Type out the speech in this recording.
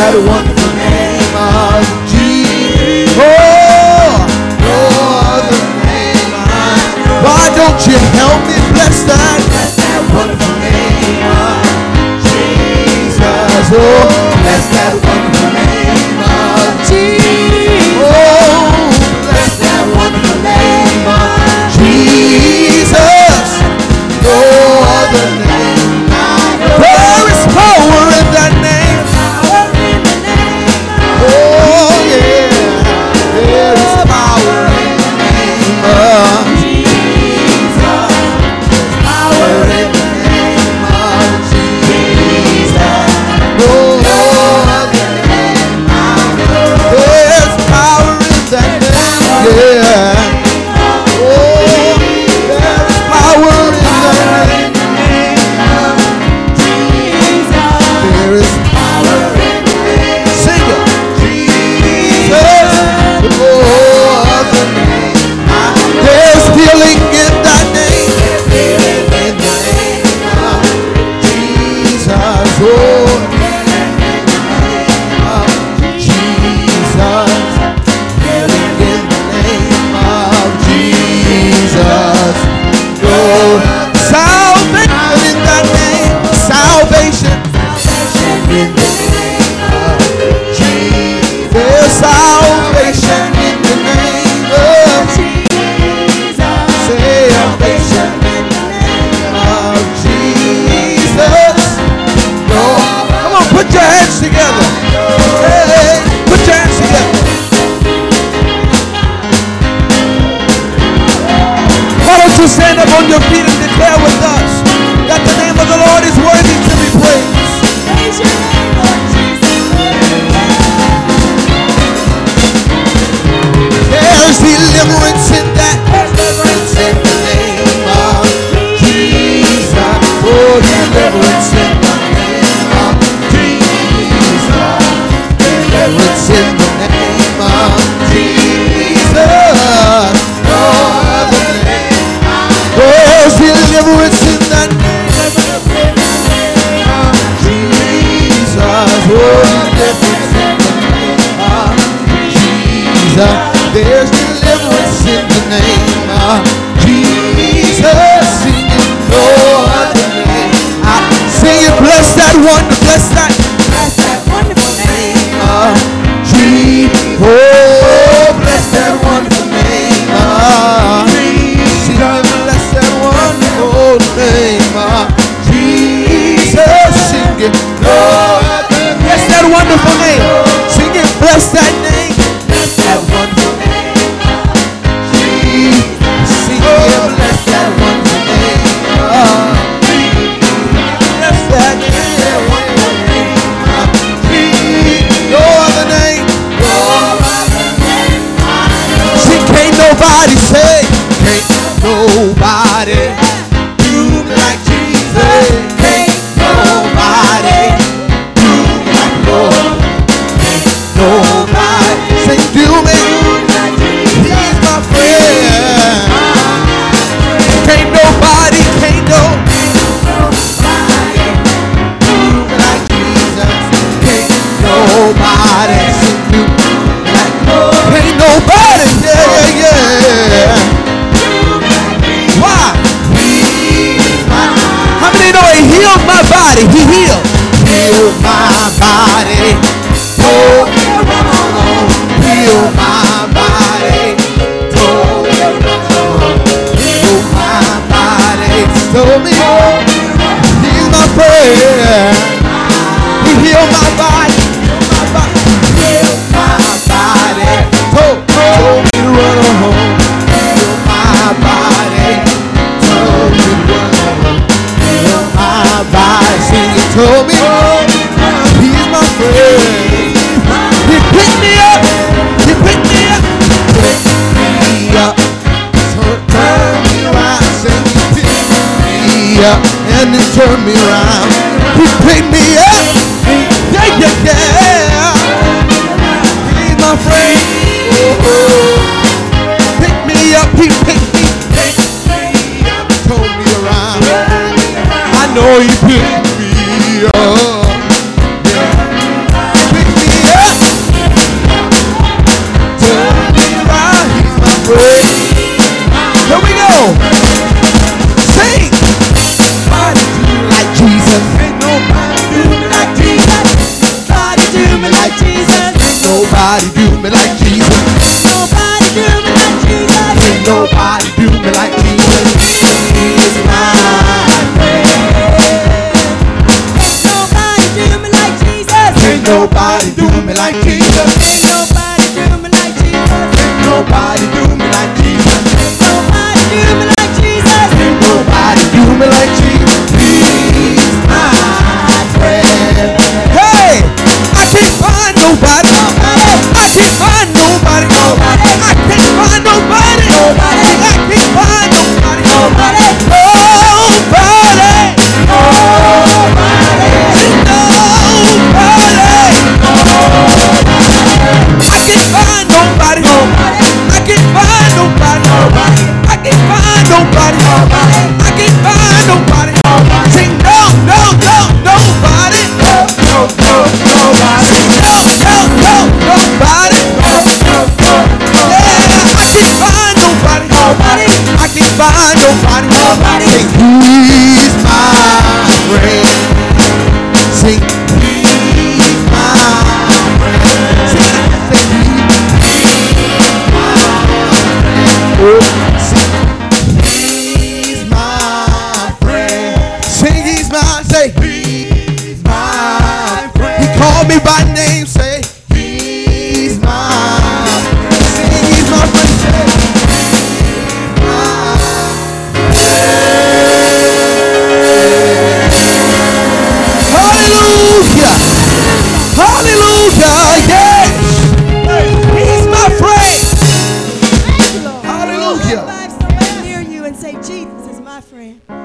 that wonderful name of Jesus. Oh, no other name I know. Why don't you help me bless that? Bless that wonderful name of Jesus. Oh, bless that wonderful name of Jesus. Oh, bless that wonderful name of Jesus. No other name I know. There is power in that name. Oh yeah, there is power in the name of Jesus. There's power in the name of Jesus. No other name I know. There's power in that name. Yeah. Oh, there's power in that name. There is power in the name. Sing it. Jesus. No other name. There's healing in that name. Healing in the name of Jesus. Oh, Jesus. Healing in the name of Jesus. Oh, salvation in that name. Salvation. In the name of Jesus. There's salvation in the name of Jesus. Salvation in the name of Jesus. Oh, come on, put your hands together. Hey, put your hands together. Why don't you stand up on your feet and declare with us that the name of the Lord is worthy to be praised. Praise your name, Lord Jesus. There's deliverance in that. There's deliverance in the name of Jesus. Oh, deliverance in the name of Jesus. Deliverance in the name of Jesus. No other name. There's deliverance in that name. Jesus. Oh, deliverance in the name of Jesus. There's deliverance in the name of Jesus. Sing it, no other name. I sing it, bless that one, bless that wonderful name of Jesus. Oh, bless that wonderful name of Jesus. Bless that wonderful name of Jesus. Sing it, no other name. Bless that wonderful name. Sing it, bless that name. Bless that wonderful name of Jesus. Sing it, bless that wonderful name of Jesus. Bless that wonderful name of Jesus. No other name. No other name I know. See, can't nobody say, can't nobody do me like Jesus. Can't nobody do me like Lord. Can't nobody say do me. He's my friend. Can't nobody do me like Jesus. Can't nobody do me like Lord. Can't nobody, yeah. Why? How many know he healed my body? He healed my body. Oh, heal my body. Oh, heal my body. Told me he's my prayer. He healed my body. Heal my body. Told me to run home. Heal my body. Told me to run home. Heal my body. Sing it. Told me he's my friend. He picked me up. He picked me up. Picked me up. Turn me around. Sing it. Picked me up and then turn me around. He picked me up. Yeah. He's my friend. Pick me up. He picked me up. Told me around. I know he picked me up. Yeah. Picked me like Jesus. Nobody do me like Jesus. Ain't nobody do me like Jesus. He's my friend. Nobody do me like Jesus. Ain't nobody do me like Jesus. Ain't nobody do me like Jesus. Ain't nobody do me like Jesus. Nobody do me like Jesus. Ain't nobody do me like Jesus. He's my friend. Hey, I can't find nobody. I can't find nobody. I can't find nobody. I can't find nobody. Nobody. I can't find nobody. I can't find nobody. I can't find nobody. I can't find nobody. Say no, no, no, nobody. Nobody. No, nobody. Yeah, I can't find nobody. I can't find nobody. Say he's my friend. Say he's my friend. Say he's my friend. Say he's my, say he's my friend. He called me by name, say he's my friend. Say he's my friend, say he's my friend. Hallelujah. Hallelujah. Yes. He's my friend. Hallelujah. Somebody near you and say, Jesus is my friend.